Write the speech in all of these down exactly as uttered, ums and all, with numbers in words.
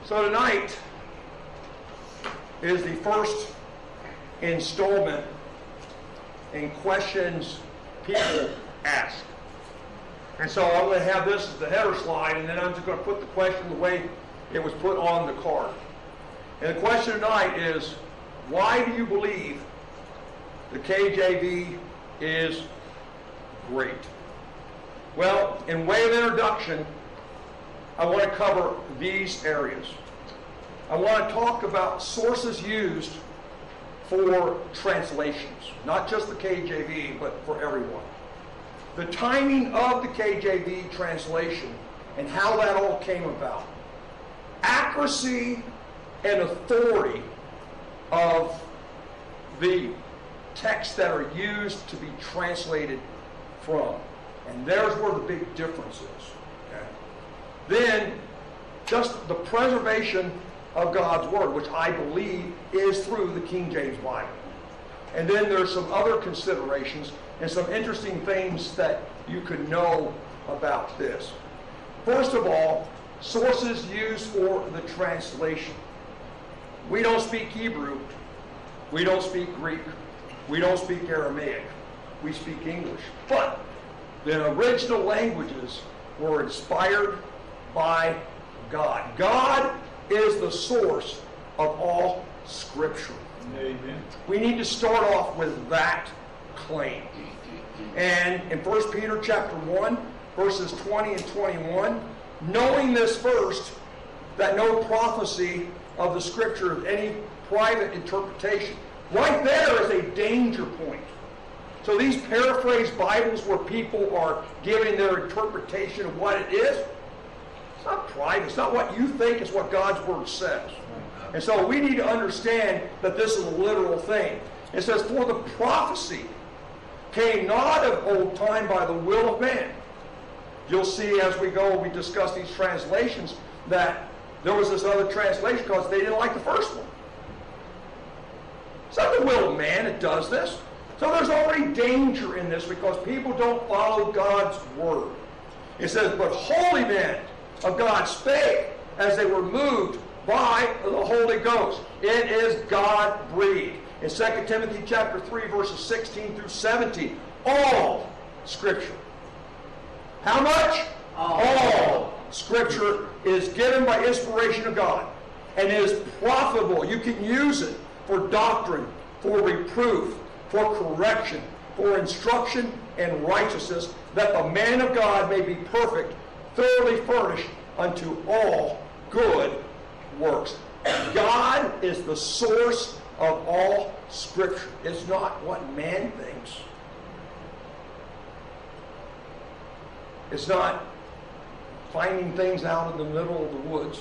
So tonight is the first installment in questions people ask. And so I'm going to have this as the header slide, and then I'm just going to put the question the way it was put on the card. And the question tonight is, why do you believe the K J V is great? Well, in way of introduction, I want to cover these areas. I want to talk about sources used for translations, not just the K J V, but for everyone. The timing of the K J V translation and how that all came about. Accuracy and authority of the texts that are used to be translated from. And there's where the big difference is. Okay? Then, just the preservation of God's Word, which I believe is through the King James Bible. And then there's some other considerations and some interesting things that you could know about this. First of all, sources used for the translation. We don't speak Hebrew. We don't speak Greek. We don't speak Aramaic. We speak English. But the original languages were inspired by God. God is the source of all Scripture. Amen. We need to start off with that claim. And in First Peter chapter one, verses twenty and twenty-one, knowing this first, that no prophecy of the Scripture of any private interpretation. Right there is a danger point. So these paraphrased Bibles where people are giving their interpretation of what it is, it's not private. It's not what you think. It's what God's Word says. And so we need to understand that this is a literal thing. It says, for the prophecy came not of old time by the will of man. You'll see as we go, we discuss these translations, that there was this other translation because they didn't like the first one. It's not the will of man that does this. So there's already danger in this because people don't follow God's Word. It says, but holy men of God spake as they were moved by the Holy Ghost. It is God-breathed. In Second Timothy chapter three, verses sixteen through seventeen, all Scripture. How much? All. All Scripture is given by inspiration of God and is profitable. You can use it for doctrine, for reproof, for correction, for instruction in righteousness, that the man of God may be perfect, thoroughly furnished unto all good works. God is the source of all Scripture. It's not what man thinks. It's not finding things out in the middle of the woods.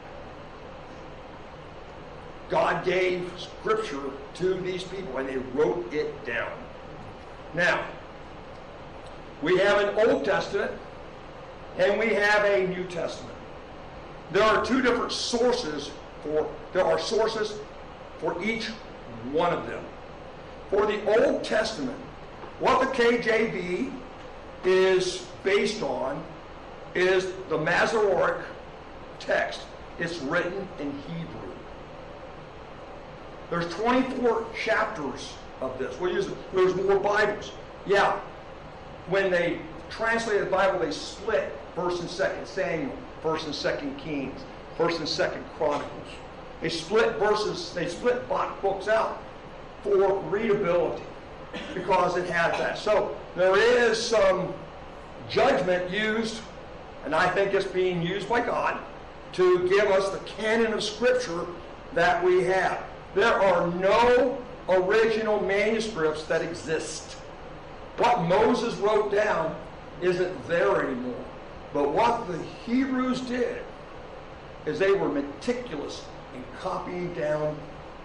God gave Scripture to these people, and they wrote it down. Now, we have an Old Testament, and we have a New Testament. There are two different sources for, there are sources for each one of them. For the Old Testament, what the K J V is based on is the Masoretic text. It's written in Hebrew. There's twenty-four chapters of this. We'll use it. There's more Bibles. Yeah, when they translated the Bible, they split First and Second Samuel, First and Second Kings, First and Second Chronicles. They split verses. They split books out for readability because it has that. So there is some judgment used, and I think it's being used by God to give us the canon of Scripture that we have. There are no original manuscripts that exist. What Moses wrote down isn't there anymore. But what the Hebrews did is they were meticulous in copying down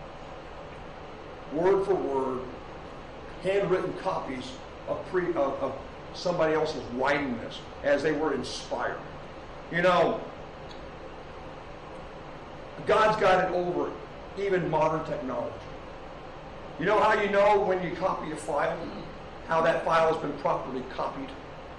word for word, handwritten copies of, pre, of, of somebody else's writing this as they were inspired. You know, God's got it over even modern technology. You know how you know when you copy a file, how that file has been properly copied?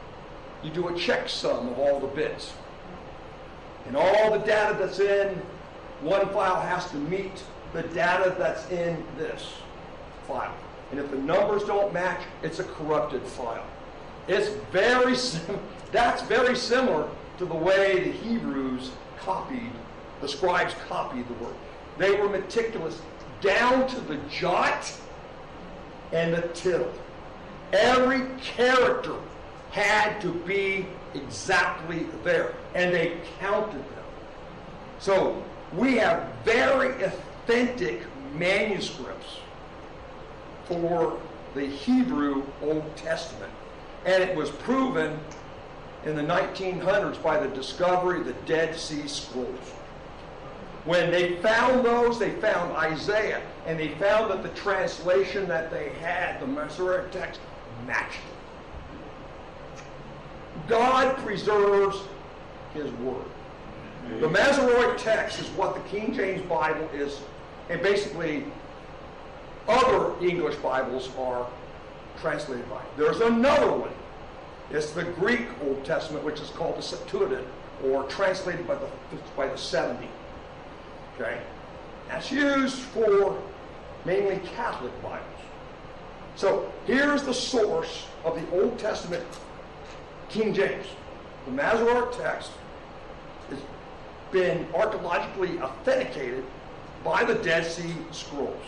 You do a checksum of all the bits. And all the data that's in one file has to meet the data that's in this file. And if the numbers don't match, it's a corrupted file. It's very sim- that's very similar to the way the Hebrews copied, the scribes copied the word. They were meticulous down to the jot and the tittle. Every character had to be exactly there, and they counted them. So we have very authentic manuscripts for the Hebrew Old Testament, and it was proven in the nineteen hundreds by the discovery of the Dead Sea Scrolls. When they found those, they found Isaiah, and they found that the translation that they had, the Masoretic text, matched it. God preserves his word. The Masoretic text is what the King James Bible is, and basically other English Bibles are translated by. There's another one. It's the Greek Old Testament, which is called the Septuagint, or translated by the by the seventy. Okay? That's used for mainly Catholic Bibles. So here's the source of the Old Testament King James. The Masoretic text has been archaeologically authenticated by the Dead Sea Scrolls.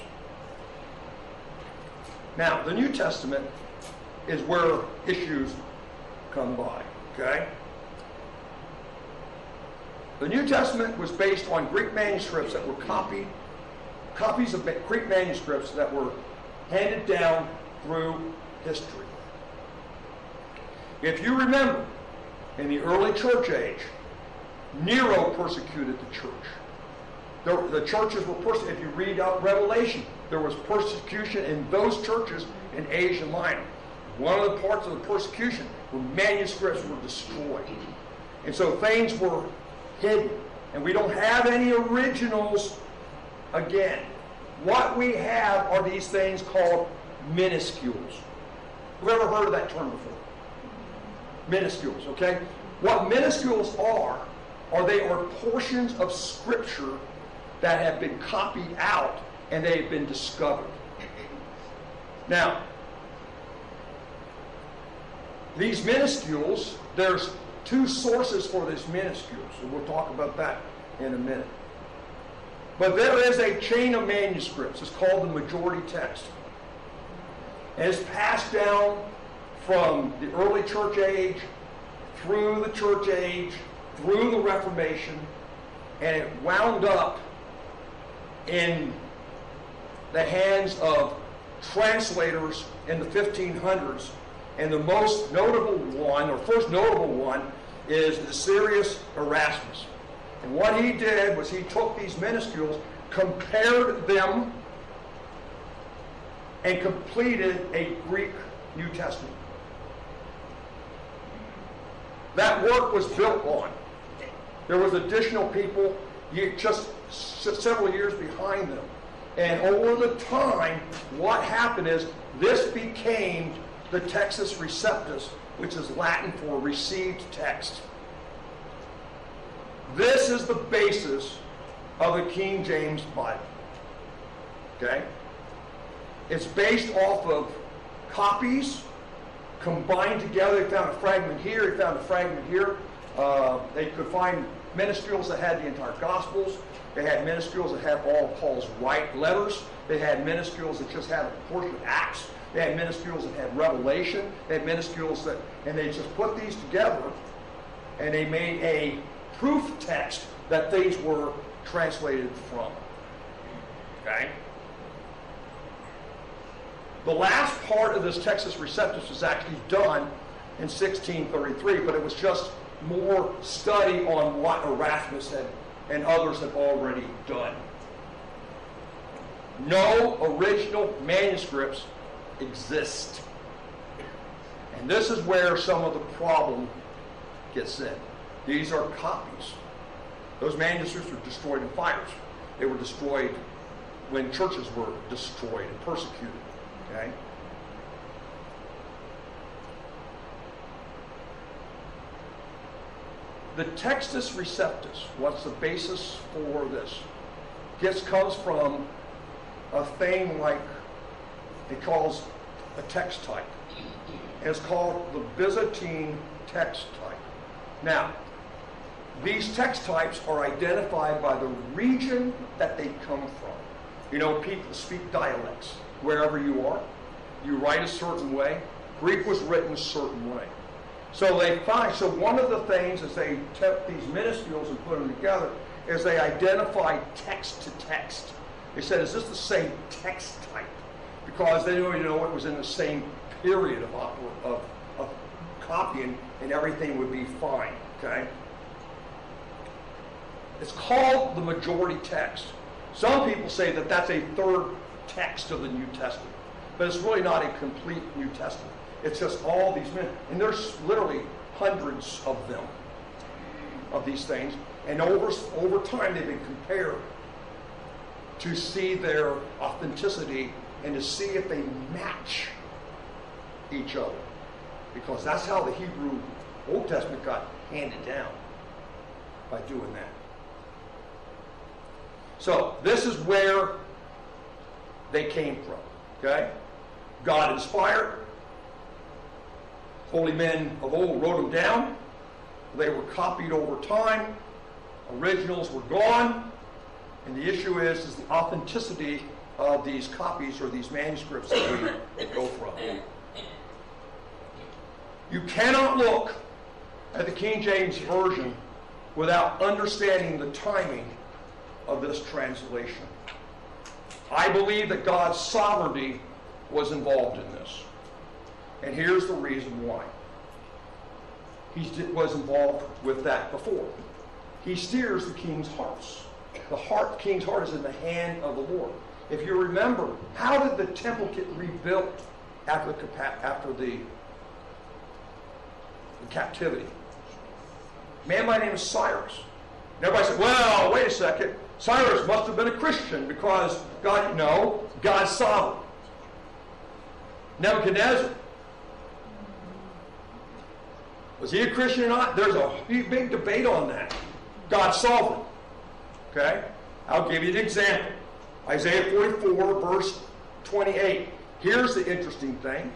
Now, the New Testament is where issues come by, okay? The New Testament was based on Greek manuscripts that were copied, copies of Greek manuscripts that were handed down through history. If you remember, in the early church age, Nero persecuted the church. The, the churches were persecuted. If you read out Revelation, there was persecution in those churches in Asia Minor. One of the parts of the persecution where manuscripts were destroyed. And so things were hidden. And we don't have any originals again. What we have are these things called minuscules. Have you ever heard of that term before? Minuscules, okay? What minuscules are, are they are portions of Scripture that have been copied out and they have been discovered. Now, these minuscules, there's two sources for these minuscules, and we'll talk about that in a minute. But there is a chain of manuscripts. It's called the majority text. And it's passed down from the early church age, through the church age, through the Reformation, and it wound up in the hands of translators in the fifteen hundreds. And the most notable one, or first notable one, is Sirius Erasmus. And what he did was he took these minuscules, compared them, and completed a Greek New Testament. That work was built on. There was additional people just several years behind them. And over the time, what happened is this became the Textus Receptus, which is Latin for received text. This is the basis of the King James Bible. Okay? It's based off of copies combined together. They found a fragment here, they found a fragment here. Uh, they could find minuscules that had the entire Gospels. They had minuscules that had all of Paul's right letters. They had minuscules that just had a portion of Acts. They had minuscules that had Revelation. They had minuscules that, and they just put these together, and they made a proof text that things were translated from. Okay? The last part of this Textus Receptus was actually done in sixteen thirty-three, but it was just more study on what Erasmus had and others had already done. No original manuscripts exist. And this is where some of the problem gets in. These are copies. Those manuscripts were destroyed in fires. They were destroyed when churches were destroyed and persecuted. Okay? The Textus Receptus, what's the basis for this? gets comes from a thing like it calls a text type. And it's called the Byzantine text type. Now, these text types are identified by the region that they come from. You know, people speak dialects wherever you are. You write a certain way. Greek was written a certain way. So they find, so one of the things as they took these minuscules and put them together is they identified text to text. They said, is this the same text type? Because they didn't even know it was in the same period of, of, of copying, and everything would be fine, okay? It's called the majority text. Some people say that that's a third text of the New Testament, but it's really not a complete New Testament. It's just all these men, and there's literally hundreds of them, of these things, and over, over time they've been compared to see their authenticity and to see if they match each other, because that's how the Hebrew Old Testament got handed down, by doing that. So this is where they came from, okay? God inspired. Holy men of old wrote them down. They were copied over time. Originals were gone. And the issue is, is the authenticity of these copies or these manuscripts that we go from. You cannot look at the King James Version without understanding the timing of this translation. I believe that God's sovereignty was involved in this. And here's the reason why. He was involved with that before. He steers the king's hearts. The heart, the king's heart is in the hand of the Lord. If you remember, how did the temple get rebuilt after the, after the, the captivity? A man by the name of Cyrus. And everybody said, well, wait a second. Cyrus must have been a Christian because God, no, God's sovereign. Nebuchadnezzar, was he a Christian or not? There's a big debate on that. God's sovereign. Okay? I'll give you an example. Isaiah forty-four, verse twenty-eight. Here's the interesting thing.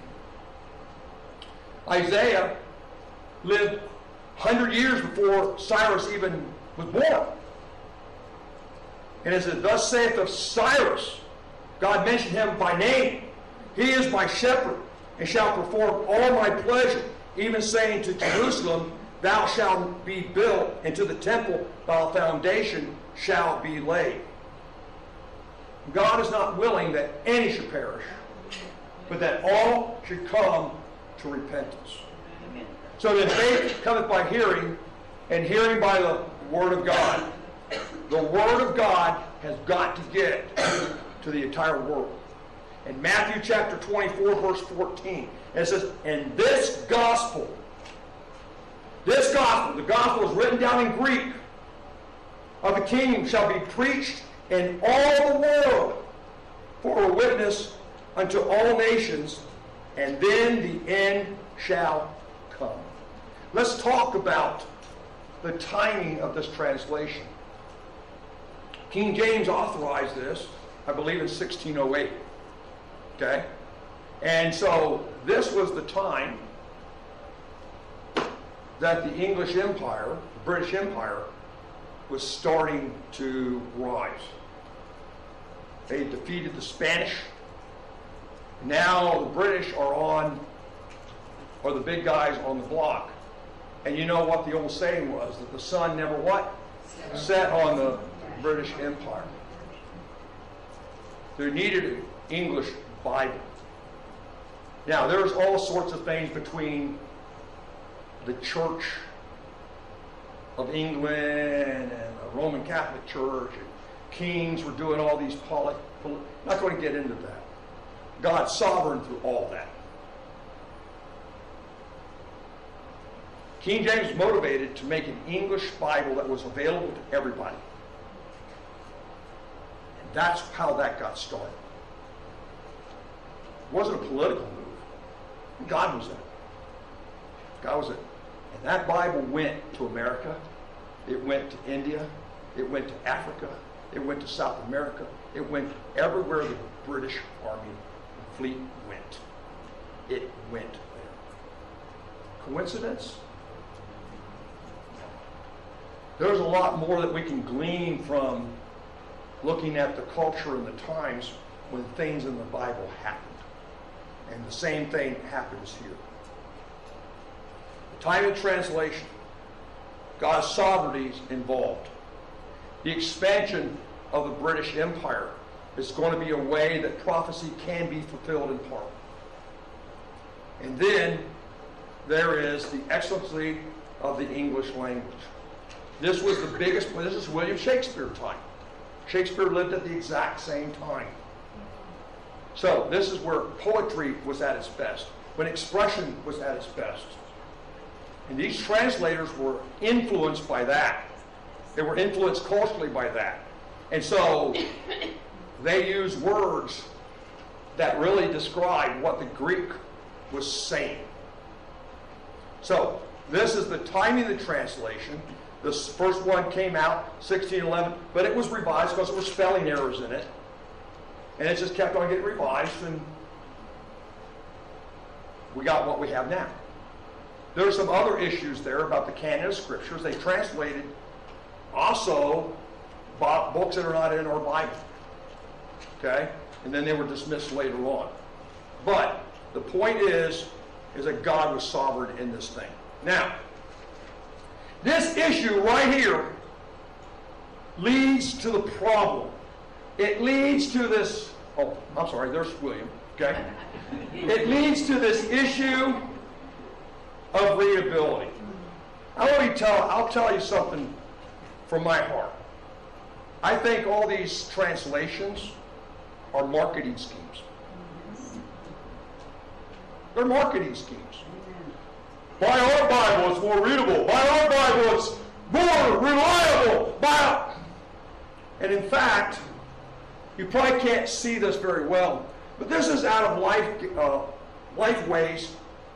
Isaiah lived one hundred years before Cyrus even was born. And it says, thus saith of Cyrus, God mentioned him by name. He is my shepherd, and shall perform all my pleasure, even saying to Jerusalem, thou shalt be built, and to the temple thy foundation shall be laid. God is not willing that any should perish, but that all should come to repentance. Amen. So then faith cometh by hearing, and hearing by the word of God. The word of God has got to get to the entire world. In Matthew chapter twenty-four, verse fourteen, it says, and this gospel, this gospel, the gospel is written down in Greek, of the kingdom shall be preached in all the world for a witness unto all nations, and then the end shall come. Let's talk about the timing of this translation. King James authorized this, I believe, in sixteen oh eight. Okay? And so this was the time that the English Empire, the British Empire, was starting to rise. They defeated the Spanish. Now the British are on, or the big guys on the block. And you know what the old saying was, that the sun never what? Set on the British Empire. They needed an English Bible. Now, there's all sorts of things between the Church of England and the Roman Catholic Church, and kings were doing all these poli- poli- not going to get into that. God's sovereign through all that. King James was motivated to make an English Bible that was available to everybody. And that's how that got started. It wasn't a political move. God was in it. God was in it. And that Bible went to America. It went to India. It went to Africa. It went to South America. It went everywhere the British Army fleet went. It went there. Coincidence? There's a lot more that we can glean from looking at the culture and the times when things in the Bible happened. And the same thing happens here. The time of translation, God's sovereignty is involved. The expansion of the British Empire is going to be a way that prophecy can be fulfilled in part. And then there is the excellency of the English language. This was the biggest, this is William Shakespeare time. Shakespeare lived at the exact same time. So this is where poetry was at its best, when expression was at its best. And these translators were influenced by that. They were influenced culturally by that. And so they used words that really describe what the Greek was saying. So this is the timing of the translation. The first one came out sixteen eleven, but it was revised because there were spelling errors in it. And it just kept on getting revised, and we got what we have now. There are some other issues there about the canon of scriptures. They translated also books that are not in our Bible. Okay? And then they were dismissed later on. But the point is, is that God was sovereign in this thing. Now, this issue right here leads to the problem. It leads to this, oh, I'm sorry, there's William, okay? It leads to this issue of readability. I want to tell, I'll tell you something from my heart. I think all these translations are marketing schemes. They're marketing schemes. Buy our Bible, it's more readable. Buy our Bible, it's more reliable. Buy it. And in fact, you probably can't see this very well, but this is out of Life, uh, Lifeway's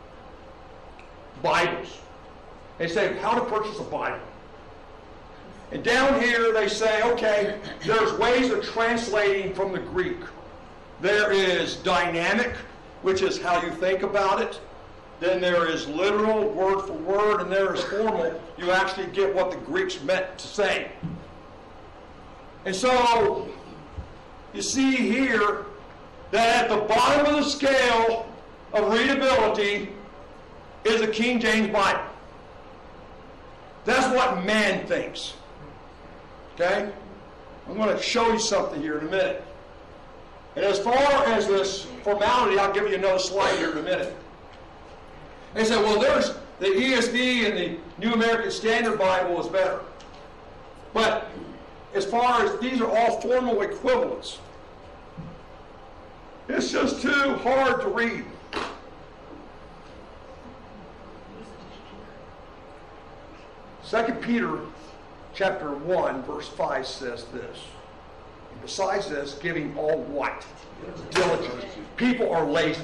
Bibles. They say how to purchase a Bible. And down here they say, okay, there's ways of translating from the Greek. There is dynamic, which is how you think about it. Then there is literal, word for word, and there is formal. You actually get what the Greeks meant to say. And so, you see here that at the bottom of the scale of readability is a King James Bible. That's what man thinks. Okay? I'm going to show you something here in a minute. And as far as this formality, I'll give you another slide here in a minute. They said, well, there's the E S V and the New American Standard Bible is better. But as far as these are all formal equivalents, it's just too hard to read. Second Peter chapter one, verse five says this. And besides this, giving all what? Diligence. People are lazy.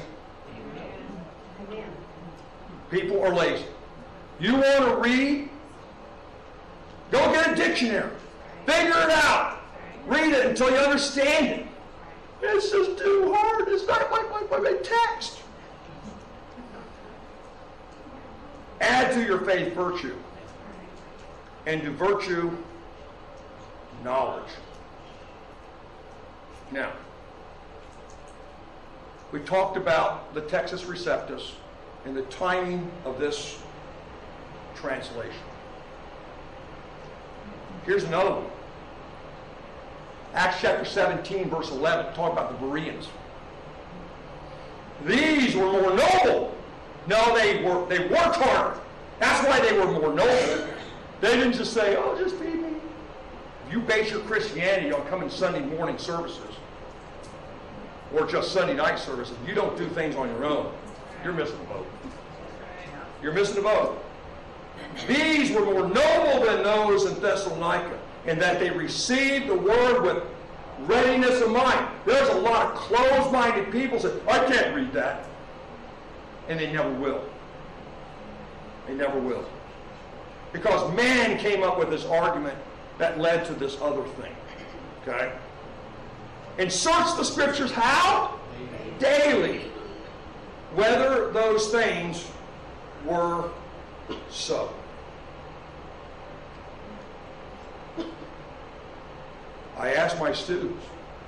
People are lazy. You want to read? Go get a dictionary. Figure it out. Read it until you understand it. It's just too hard. It's not like my, my, my text. Add to your faith virtue. And to virtue, knowledge. Now, we talked about the Textus Receptus and the timing of this translation. Here's another one. Acts chapter seventeen, verse eleven, talk about the Bereans. These were more noble. No, they were they worked harder. That's why they were more noble. They didn't just say, oh, just feed me. If you base your Christianity on coming Sunday morning services or just Sunday night services, you don't do things on your own, you're missing the boat. You're missing the boat. These were more noble than those in Thessalonica in that they received the word with readiness of mind. There's a lot of closed-minded people that say, I can't read that. And they never will. They never will. Because man came up with this argument that led to this other thing. Okay? And search the scriptures how? Daily. Whether those things were so. I ask my students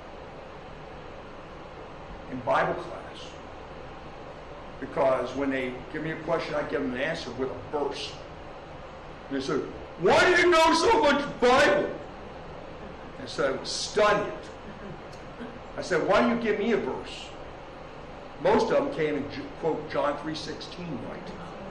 in Bible class, because when they give me a question, I give them an answer with a verse. They say, why do you know so much Bible? I said, study it. I said, why don't you give me a verse? Most of them came and quote John three sixteen right.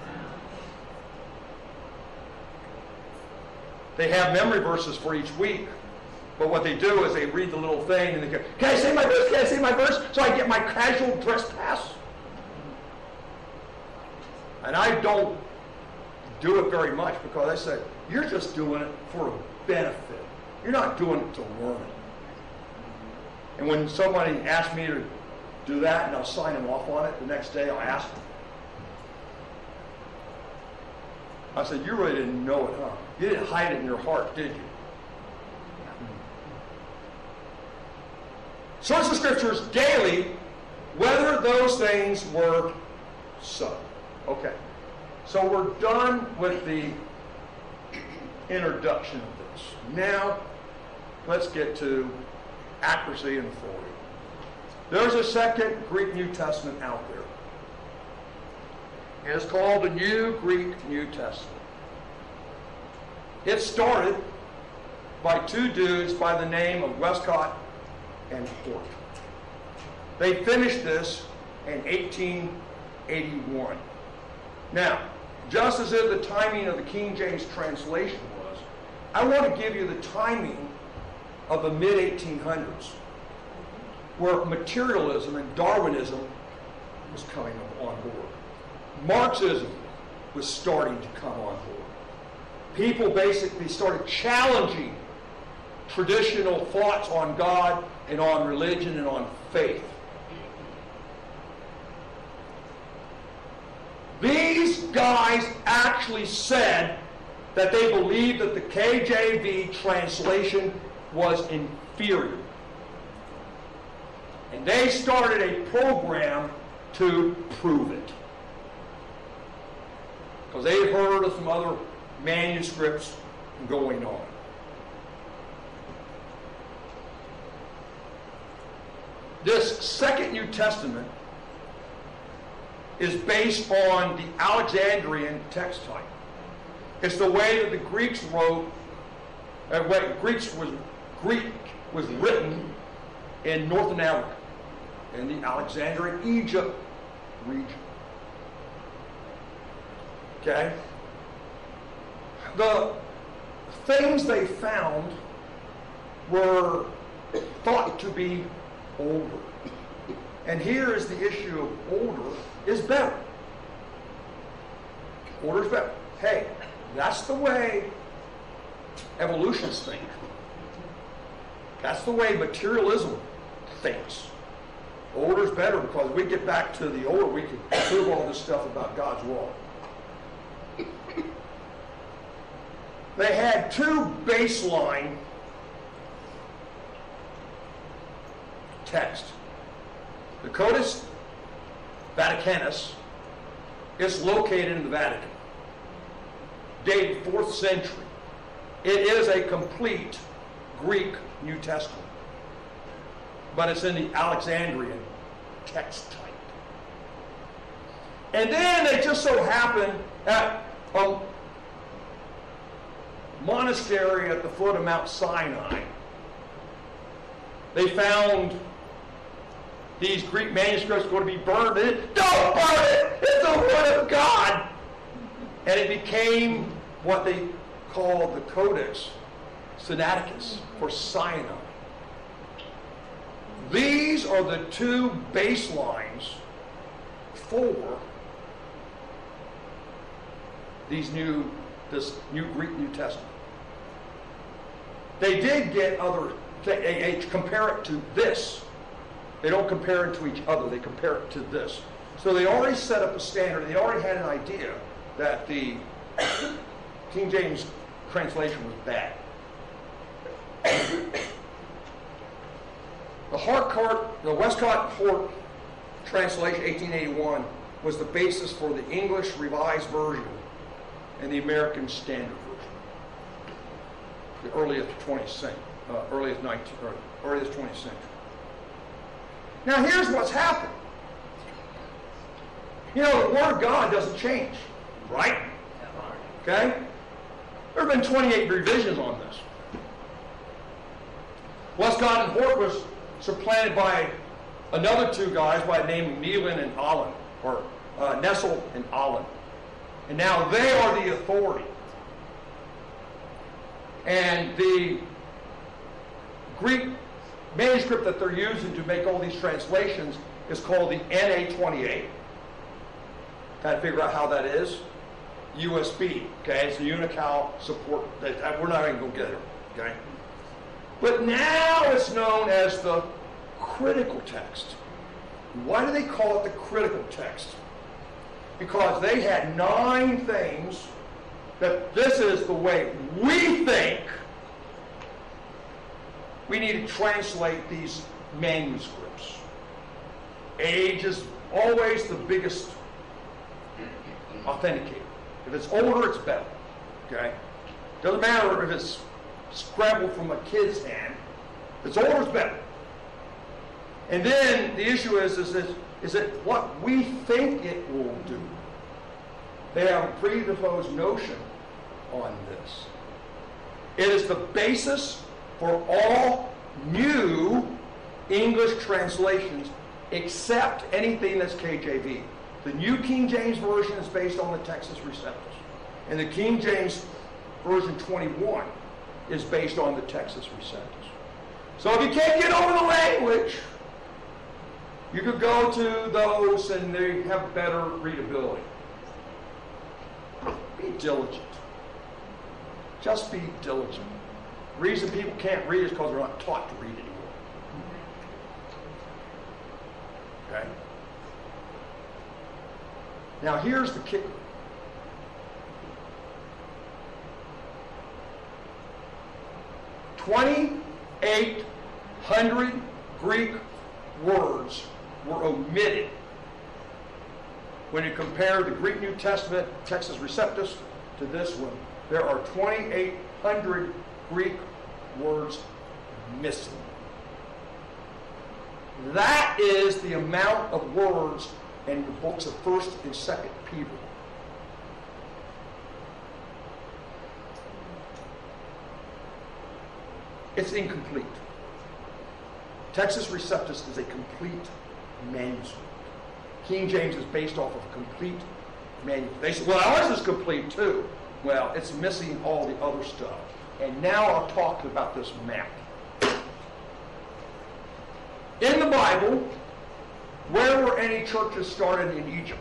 They have memory verses for each week, but what they do is they read the little thing and they go, can I say my verse? Can I say my verse? So I get my casual dress pass. And I don't do it very much because I say, you're just doing it for a benefit. You're not doing it to learn. And when somebody asks me to do that and I'll sign them off on it, the next day I'll ask them. I said, you really didn't know it, huh? You didn't hide it in your heart, did you? Search the scriptures daily, whether those things were so. Okay. So we're done with the introduction of this. Now, let's get to accuracy and authority. There's a second Greek New Testament out there. And it's called the New Greek New Testament. It started by two dudes by the name of Westcott and Hort. They finished this in eighteen eighty-one. Now, just as if the timing of the King James translation was, I want to give you the timing of the mid eighteen hundreds, where materialism and Darwinism was coming on board. Marxism was starting to come on board. People basically started challenging traditional thoughts on God and on religion and on faith. These guys actually said that they believed that the K J V translation was inferior. And they started a program to prove it. Because they had heard of some other manuscripts going on. This Second New Testament is based on the Alexandrian text type. It's the way that the Greeks wrote, uh, what Greeks was Greek was written in Northern Africa, in the Alexandrian Egypt region. Okay? The things they found were thought to be older. And here is the issue of older is better. Older is better. Hey, that's the way evolutionists think. That's the way materialism thinks. Older is better because we get back to the older, we can prove all this stuff about God's law. They had two baseline texts. The Codex Vaticanus is located in the Vatican, dated fourth century. It is a complete Greek New Testament, but it's in the Alexandrian text type. And then they just so happen at a monastery at the foot of Mount Sinai, they found these Greek manuscripts going to be burned. Don't burn it! It's the Word of God! And it became what they called the Codex Sinaiticus, for Sinai. These are the two baselines for these new, this new Greek New Testament. They did get other, they, they compare it to this. They don't compare it to each other, they compare it to this. So they already set up a standard, they already had an idea that the King James translation was bad. The Harcourt, the Westcott Hort translation, eighteen eighty-one, was the basis for the English Revised Version and the American Standard Version. The earliest twentieth century, uh, earliest nineteenth, or earliest twentieth century. Now here's what's happened. You know, the Word of God doesn't change, right? Okay? There have been twenty-eight revisions on this. Westcott and Hort was supplanted by another two guys by the name of Nealon and Allen, or uh, Nessel and Allen. And now they are the authority. And the Greek manuscript that they're using to make all these translations is called the N A twenty-eight. Got to figure out how that is. U S B, okay? It's a Unical support. That, we're not even going to get it, okay? But now it's known as the critical text. Why do they call it the critical text? Because they had nine things that this is the way we think we need to translate these manuscripts. Age is always the biggest authenticator. If it's older, it's better. Okay? Doesn't matter if it's scrambled from a kid's hand. If it's older, it's better. And then the issue is, is, is, is it what we think it will do? They have a predisposed notion on this. It is the basis for all new English translations except anything that's K J V. The New King James Version is based on the Textus Receptus. And the King James Version twenty-one is based on the Textus Receptus. So if you can't get over the language, you could go to those and they have better readability. Be diligent. Just be diligent. The reason people can't read is because they're not taught to read anymore. Okay? Now here's the kicker. twenty-eight hundred Greek words were omitted when you compare the Greek New Testament, Textus Receptus, to this one. There are twenty-eight hundred Greek words missing. That is the amount of words in the books of First and Second Peter. It's incomplete. Textus Receptus is a complete manuscript. King James is based off of a complete manuscript. They say, well, ours is complete too. Well, it's missing all the other stuff. And now I'll talk about this map. In the Bible, where were any churches started in Egypt?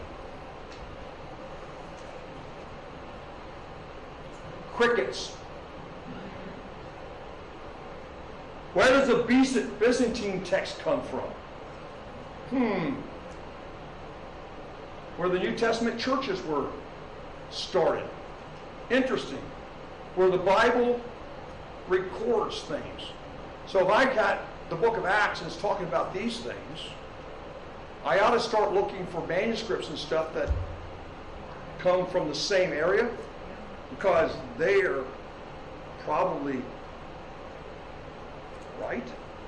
Crickets. Where does the Byzantine text come from? Hmm. Where the New Testament churches were started. Interesting. Where the Bible records things. So if I got the book of Acts and it's talking about these things, I ought to start looking for manuscripts and stuff that come from the same area, because they are probably right.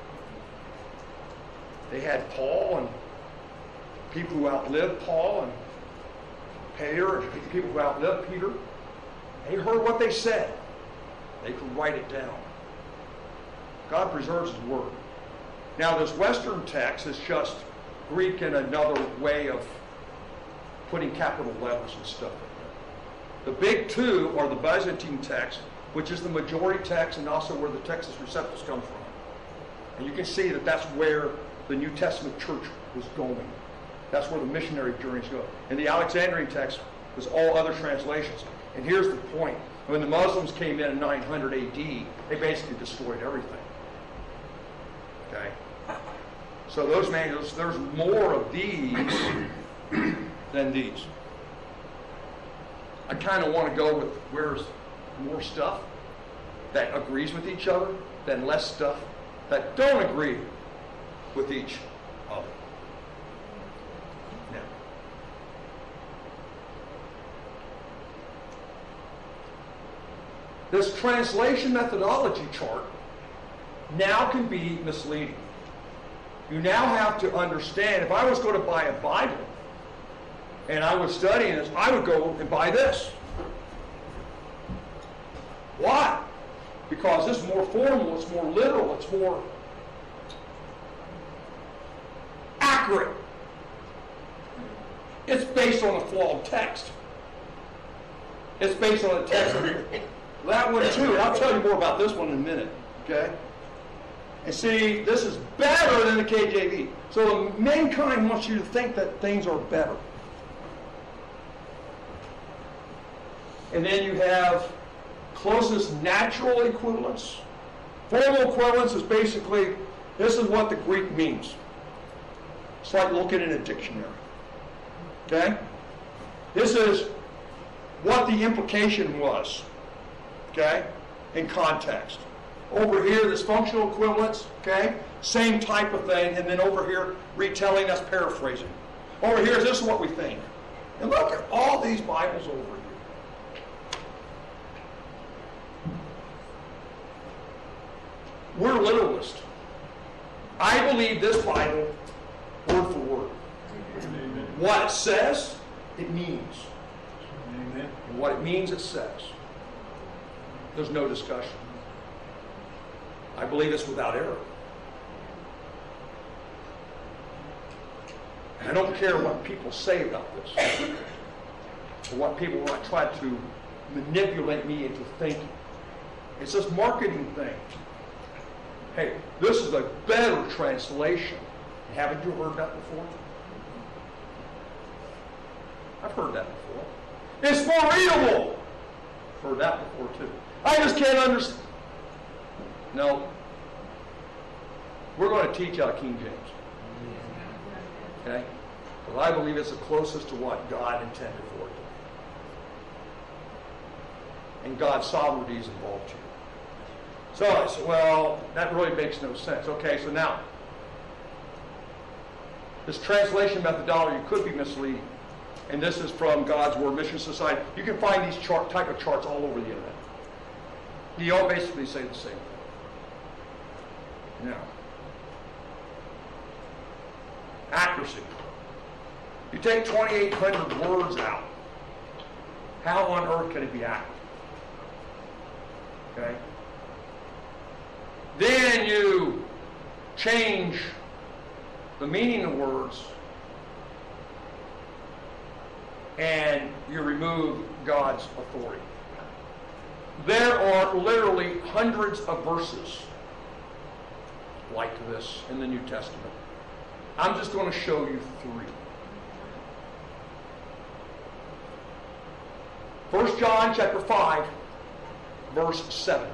They had Paul and people who outlived Paul, and Peter and people who outlived Peter. They heard what they said. They could write it down. God preserves His Word. Now this Western text is just Greek in another way of putting capital letters and stuff like that. The big two are the Byzantine text, which is the majority text and also where the Textus Receptus comes from. And you can see that that's where the New Testament church was going. That's where the missionary journeys go. And the Alexandrian text was all other translations. And here's the point. When the Muslims came in in nine hundred A D, they basically destroyed everything. Okay? So those manuscripts, there's more of these than these. I kind of want to go with where's more stuff that agrees with each other than less stuff that don't agree with each of them. Now, this translation methodology chart now can be misleading. You now have to understand, if I was going to buy a Bible and I was studying this, I would go and buy this. Why? Because this is more formal, it's more literal, it's more accurate. It's based on a flawed text. It's based on a text. That one too, and I'll tell you more about this one in a minute, okay? And see, this is better than the K J V. So mankind wants you to think that things are better. And then you have closest natural equivalence. Formal equivalence is basically, this is what the Greek means. It's like looking in a dictionary. Okay? This is what the implication was. Okay? In context. Over here, this functional equivalence, okay? Same type of thing, and then over here, retelling, that's paraphrasing. Over here, this is what we think. And look at all these Bibles over here. We're literalists. I believe this Bible, word for word. Amen. What it says, it means. Amen. And what it means, it says. There's no discussion. I believe it's without error. And I don't care what people say about this, or what people want to try to manipulate me into thinking. It's this marketing thing. Hey, this is a better translation. Haven't you heard that before? I've heard that before. It's more readable. Heard that before too. I just can't understand. No. We're going to teach out of King James. Okay? Because I believe it's the closest to what God intended for it to be. And God's sovereignty is involved here. So I said, well, that really makes no sense. Okay, so now, this translation methodology could be misleading. And this is from God's Word Mission Society. You can find these chart, type of charts all over the internet. They all basically say the same thing. Now, accuracy. You take twenty-eight hundred words out. How on earth can it be accurate? Okay? Then you change the meaning of words and you remove God's authority. There are literally hundreds of verses like this in the New Testament. I'm just going to show you three. First John chapter five, verse seven.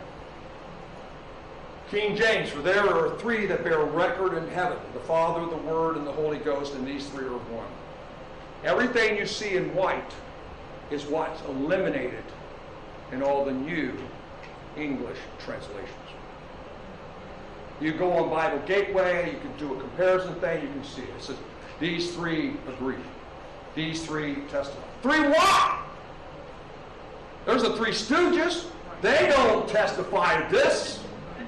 King James, for there are three that bear record in heaven, the Father, the Word, and the Holy Ghost, and these three are one. Everything you see in white is what's eliminated in all the new English translations. You go on Bible Gateway, you can do a comparison thing, you can see it. It says, these three agree. These three testify. Three what? There's the three stooges. They don't testify to this.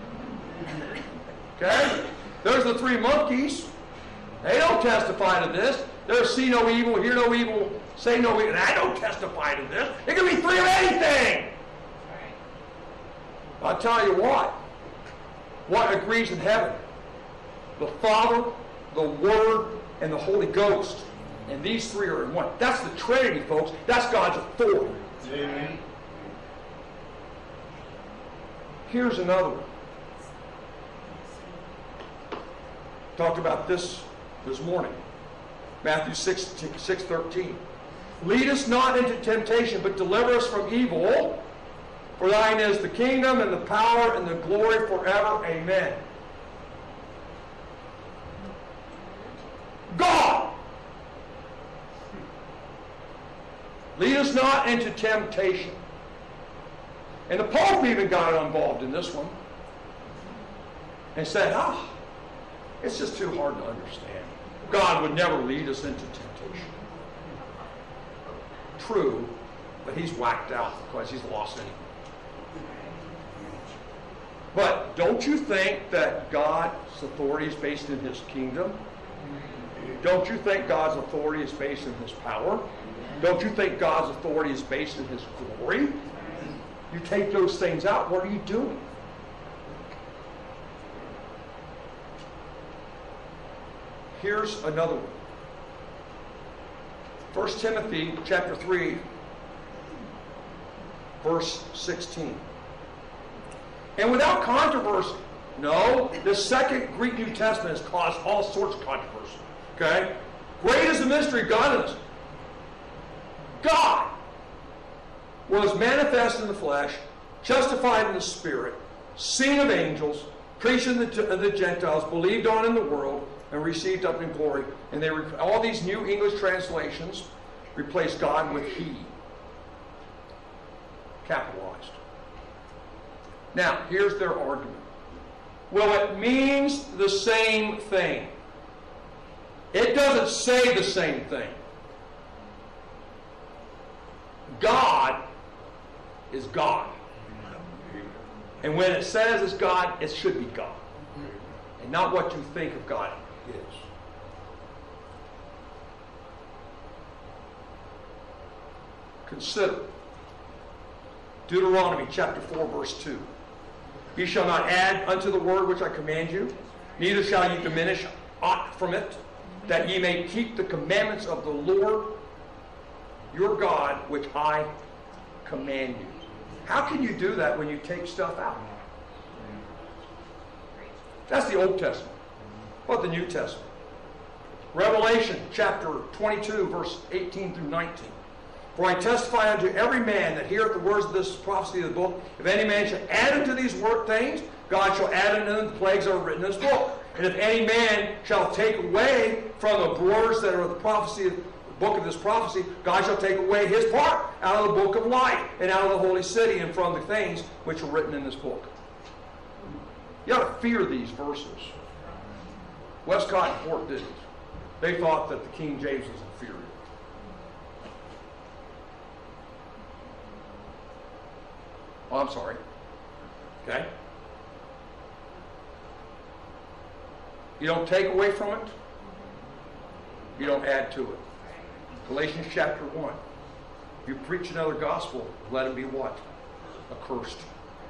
Okay? There's the three monkeys. They don't testify to this. There's see no evil, hear no evil, say no evil. And I don't testify to this. It can be three of anything. I'll tell you what. What agrees in heaven? The Father, the Word, and the Holy Ghost. And these three are in one. That's the Trinity, folks. That's God's authority. Amen. Here's another one. Talked about this this morning. Matthew six, six thirteen. Lead us not into temptation, but deliver us from evil. For thine is the kingdom and the power and the glory forever. Amen. God. Lead us not into temptation. And the Pope even got involved in this one. And said, ah, It's just too hard to understand. God would never lead us into temptation. True, but he's whacked out because he's lost anyway. But don't you think that God's authority is based in his kingdom? Don't you think God's authority is based in his power? Don't you think God's authority is based in his glory? You take those things out, what are you doing? Here's another one. First Timothy chapter three, verse sixteen. And without controversy. No, the second Greek New Testament has caused all sorts of controversy. Okay? Great is the mystery of godliness. God was manifest in the flesh, justified in the spirit, seen of angels, preached in the, to the Gentiles, believed on in the world, and received up in glory. And they all these new English translations replace God with he. Capitalized. Now, here's their argument. Well, it means the same thing. It doesn't say the same thing. God is God. And when it says it's God, it should be God. And not what you think of God is. Consider Deuteronomy chapter four, verse two. Ye shall not add unto the word which I command you, neither shall ye diminish aught from it, that ye may keep the commandments of the Lord your God, which I command you. How can you do that when you take stuff out? That's the Old Testament. What about the New Testament? Revelation chapter twenty-two, verse eighteen through nineteen. For I testify unto every man that heareth the words of this prophecy of the book, if any man shall add unto these word things, God shall add unto them the plagues that are written in this book. And if any man shall take away from the words that are the prophecy, the book of this prophecy, God shall take away his part out of the book of life and out of the holy city and from the things which are written in this book. You ought to fear these verses. Westcott and Fort didn't. They thought that the King James was inferior. Oh, I'm sorry. Okay? You don't take away from it. You don't add to it. Galatians chapter one. If you preach another gospel, let him be what? Accursed.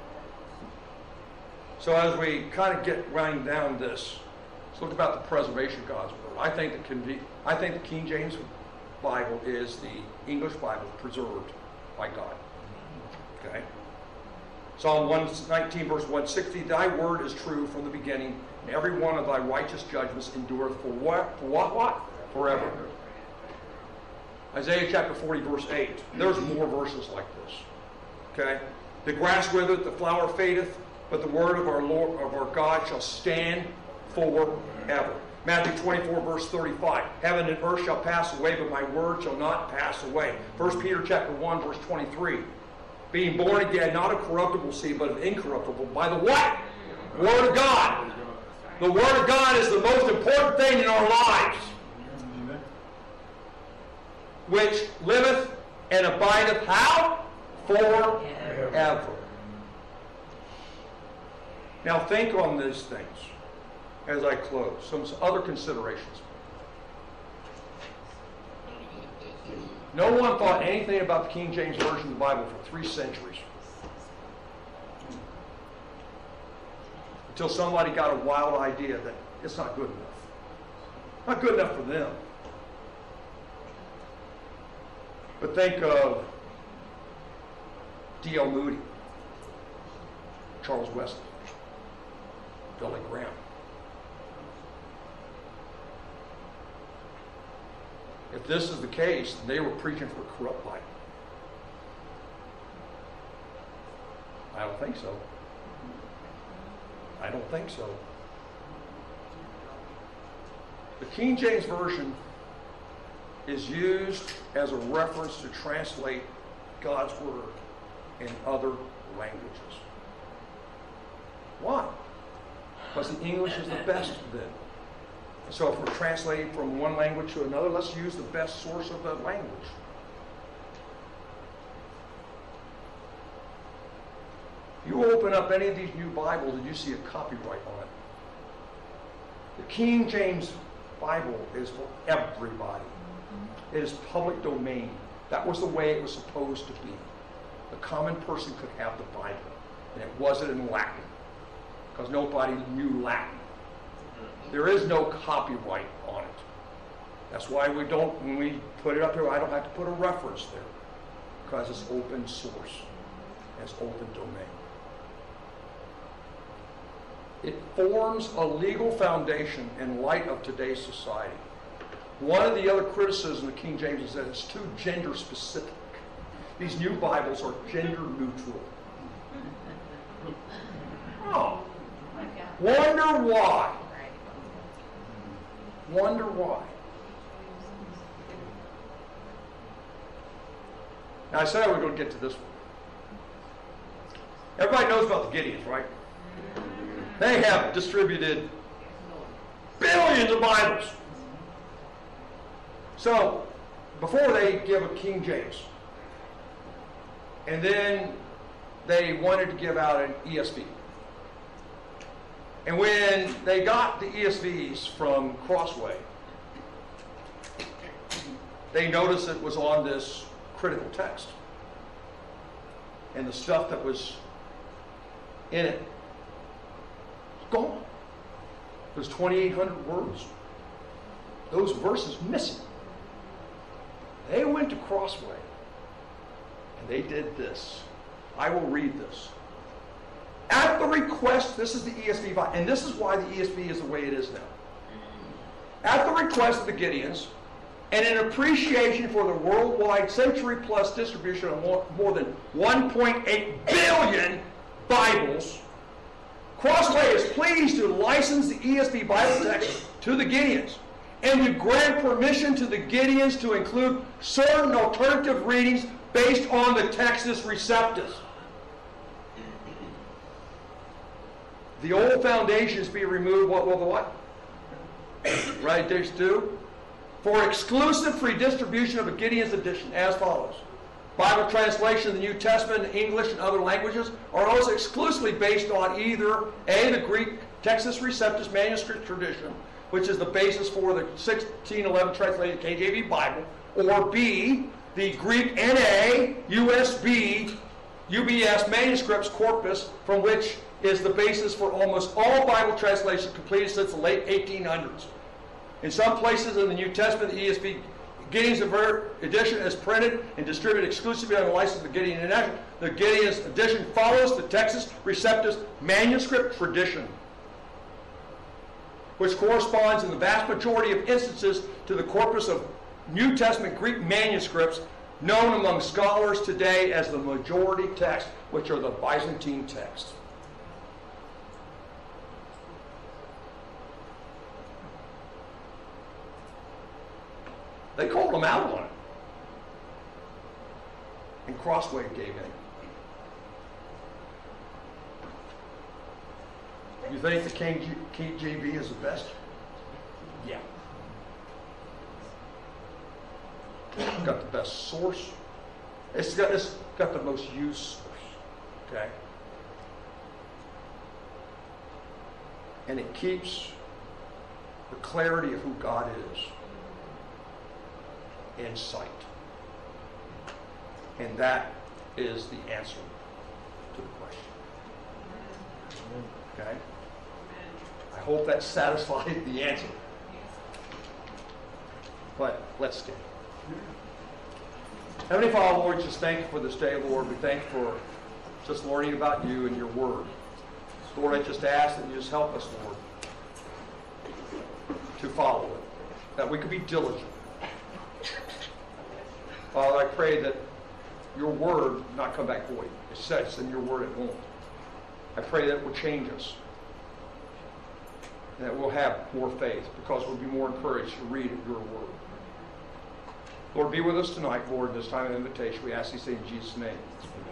So as we kind of get running down this, let's look about the preservation of God's word. I think that can be, I think the King James Bible is the English Bible preserved by God. Okay? Psalm one nineteen, verse one sixty, thy word is true from the beginning, and every one of thy righteous judgments endureth for what? For what? What? Forever. Isaiah chapter forty, verse eight. There's more verses like this. Okay? The grass withereth, the flower fadeth, but the word of our Lord, of our God, shall stand forever. Matthew twenty-four, verse thirty-five. Heaven and earth shall pass away, but my word shall not pass away. First Peter chapter one, verse twenty-three. Being born again, not of corruptible seed, but of incorruptible, by the what? Word of God. The Word of God is the most important thing in our lives, which liveth and abideth how? Forever. Now think on these things as I close. Some other considerations. No one thought anything about the King James Version of the Bible for three centuries. Until somebody got a wild idea that it's not good enough. Not good enough for them. But think of D L Moody, Charles Wesley, Billy Graham. If this is the case, they were preaching for a corrupt Bible. I don't think so. I don't think so. The King James Version is used as a reference to translate God's Word in other languages. Why? Because the English is the best then. So if we're translating from one language to another, let's use the best source of the language. You open up any of these new Bibles and you see a copyright on it. The King James Bible is for everybody. It is public domain. That was the way it was supposed to be. The common person could have the Bible. And it wasn't in Latin, because nobody knew Latin. There is no copyright on it. That's why we don't, when we put it up there, I don't have to put a reference there, because it's open source. It's open domain. It forms a legal foundation in light of today's society. One of the other criticisms of King James is that it's too gender specific. These new Bibles are gender neutral. Oh, wonder why. Wonder why. Now I said I was going to get to this one. Everybody knows about the Gideons, right? They have distributed billions of Bibles. So, before they give a King James, and then they wanted to give out an E S V. And when they got the E S Vs from Crossway, they noticed it was on this critical text. And the stuff that was in it was gone. There's twenty-eight hundred words. Those verses missing. They went to Crossway and they did this. I will read this. At the request, this is the E S V, and this is why the E S V is the way it is now. At the request of the Gideons, and in appreciation for the worldwide century-plus distribution of more, more than one point eight billion Bibles, Crossway is pleased to license the E S V Bible text to the Gideons and to grant permission to the Gideons to include certain alternative readings based on the Textus Receptus. The old foundations be removed, what will the what? Right, there's two. For exclusive free distribution of a Gideon's edition as follows. Bible translation of the New Testament in English and other languages are also exclusively based on either A, the Greek Textus Receptus manuscript tradition, which is the basis for the sixteen eleven translated K J V Bible, or B, the Greek N A U S B U B S manuscripts corpus, from which is the basis for almost all Bible translations completed since the late eighteen hundreds. In some places in the New Testament, the E S V Gideon's edition is printed and distributed exclusively on the license of the Gideon International. The Gideon's edition follows the Textus Receptus manuscript tradition, which corresponds in the vast majority of instances to the corpus of New Testament Greek manuscripts known among scholars today as the majority text, which are the Byzantine texts. They called them out on it. And Crossway gave in. You think the King J V is the best? Yeah. It's got the best source. It's got, it's got the most used source. Okay? And it keeps the clarity of who God is in sight. And that is the answer to the question. Okay? I hope that satisfied the answer. But let's stand. Heavenly Father, Lord, just thank you for this day, Lord. We thank you for just learning about you and your word. Lord, I just ask that you just help us, Lord, to follow it, that we could be diligent. Father, I pray that your word not come back void. It says in your word it won't. I pray that it will change us, and that we'll have more faith because we'll be more encouraged to read your word. Lord, be with us tonight, Lord, in this time of invitation. We ask these things in Jesus' name. Amen.